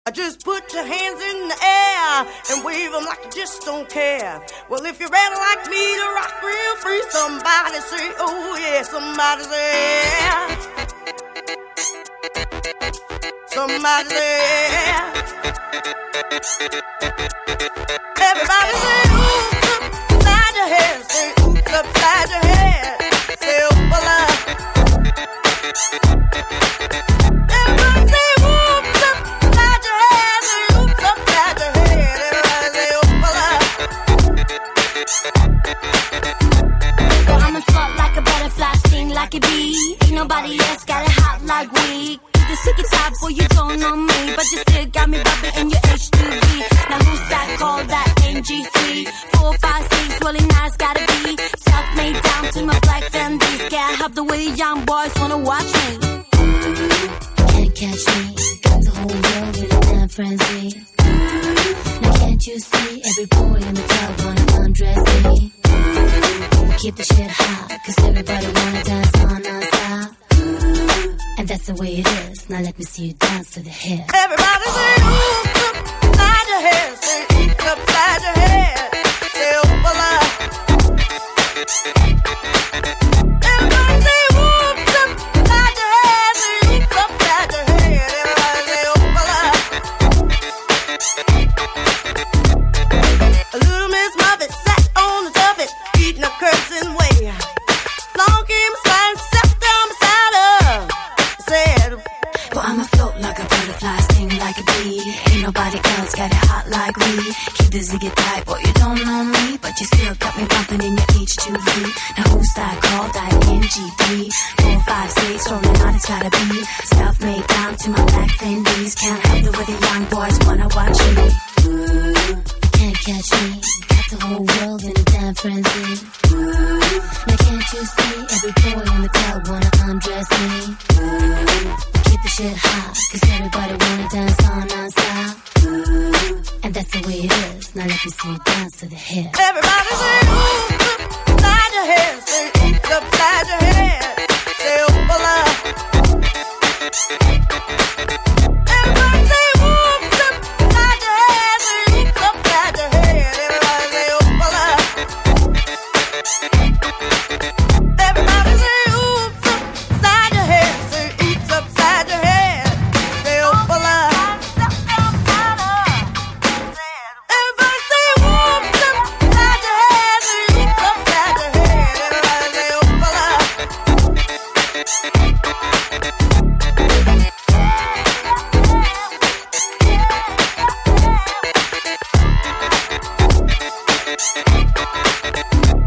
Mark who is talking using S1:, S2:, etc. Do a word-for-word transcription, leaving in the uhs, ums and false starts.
S1: Just put your hands in the air and wave them like you just don't care. Well, if you're ready like me to rock real free, somebody say, oh yeah, somebody say, yeah. Somebody say, yeah. Everybody say, oops, upside your head. Say, oops, upside your head. Say, oh, well, everybody say, oops, upside your head. Say, oops, upside your head. Everybody say, oh, well,
S2: well, I'ma float like a butterfly, sting like a bee. Ain't nobody else got it hot like we. The sicky top, boy, you don't know me, but you still got me rubbing in your H two V. Now who's that called that N G three? Four, five, six, really nice, gotta be self-made down to my black Fendi. Can't help the way the young boys wanna watch me. Can't catch me, got the whole world in a damn frenzy. Now can't you see every boy in the club wanna undress me? Keep the shit hot, cause everybody wanna dance on non-stop. And that's the way it is. Now let me see you dance to the hip.
S1: everybody say, oops, upside your head. Say, oops, upside your head. Say, oh, well, everybody say, oops, upside your head. Say, oops, upside your head. Everybody say, oh, well, a little Miss Muffet sat on the tuffet, eating a cursing way. Long came a slide, sat down beside her. Said,
S2: well, I'ma float like a butterfly, sting like a bee. Ain't nobody else got it hot like we. Keep the ziggy tight, boy, you don't know me, but you still got me bumping in your H two V. Now who's that called that N G three? Four, five, six, rolling on, it's gotta be self-made down to my black Fendi's. Can't help it with the young boys wanna watch me. Ooh, can't catch me, got the whole world in a damn frenzy. Ooh, now can't you see every boy in the club wanna undress me? Ooh, keep the shit hot, cause everybody wanna dance on non-stop. Ooh, and that's the way it is. Now let me see you dance to the hip.
S1: everybody say, oops, upside your head. Say, oops, upside your head. Say, oh, well, everybody say, oops, upside your head. Say, oops, upside your head. Everybody say, oh, well, everybody say, oops, upside your head. Say, oops, upside your head. Say, oh, well, everybody say, oops, upside your head. Say, oops, upside your head. Everybody say, oh, well,